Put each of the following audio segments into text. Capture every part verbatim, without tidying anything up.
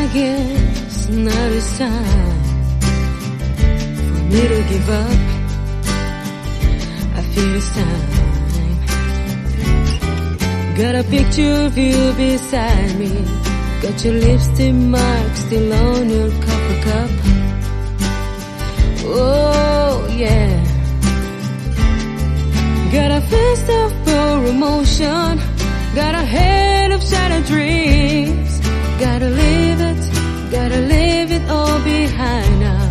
guess now it's time for me to give up. I feel it's time. Got a picture of you beside me. Got your lipstick mark still on your coffee cup. Oh yeah. Got a fist of pure emotion. Got a head of shattered dreams. Gotta leave it, gotta leave it all behind now.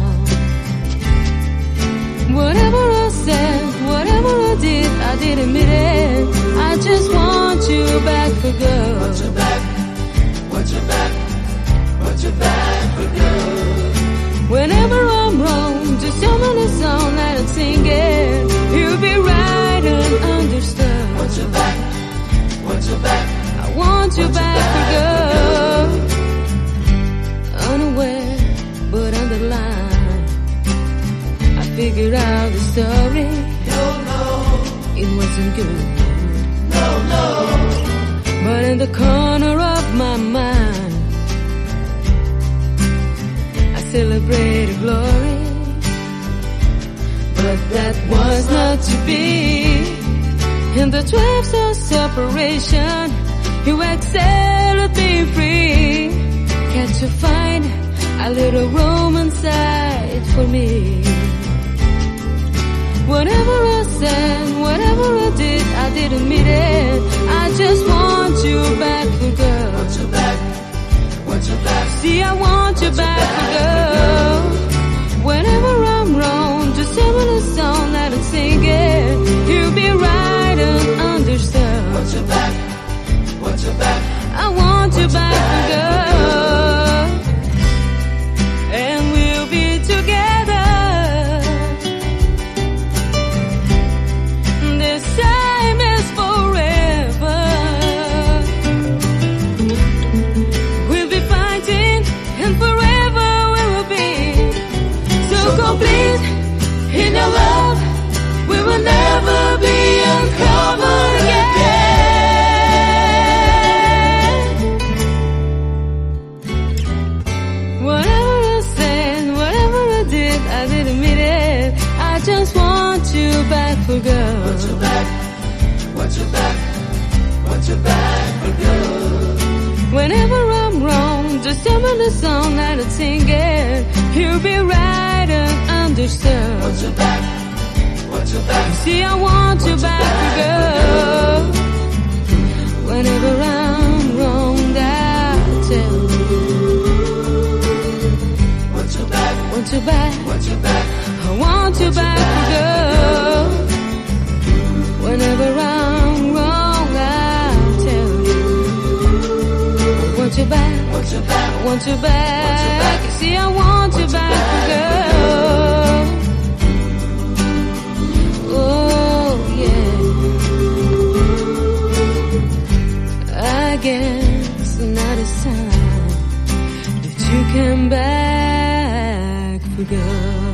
Whatever I said, whatever I did, I didn't mean it. I just want you back for good. Want you back, want you back, want you back for good. Whenever I'm wrong, just tell me the song and I'll sing it. You'll be right and understood. Want you back, want you back, I want you back for good. Unaware, but underlined, I figured out the story. No, no, it wasn't good. no, no. But in the corner of my mind, I celebrated glory. But that was not to be. In the twelve of separation, you excel at being free. Can't you find a little room inside for me? Whatever I said, whatever I did, I didn't mean it. I just want you back for good. Want you back, want you back. See, I want you back for good. Whenever I'm wrong, just sing me the song that I'm singing. You'll be right and understood. Want you back, want you back. I want you back for good. And we'll be together. This time is forever. We'll be fighting and forever we will be. So complete in your love, we will never be uncovered again. Whatever I said, whatever I did, I didn't mean it. I just want you back for good. Want you back, want you back, want you back for good. Whenever I'm wrong, just tell me the song that I'm singing. You'll be right and understood. Want you back, want you back. See, I want you back for good. Whenever I'm wrong, I'll tell you. Want you back, Want you back, want you back. I want you back for good. Whenever I'm wrong, I'll tell you. Want you back, Want you back, I want you back. See, I want you back for good. Oh yeah. I guess now it's time that you came back for good.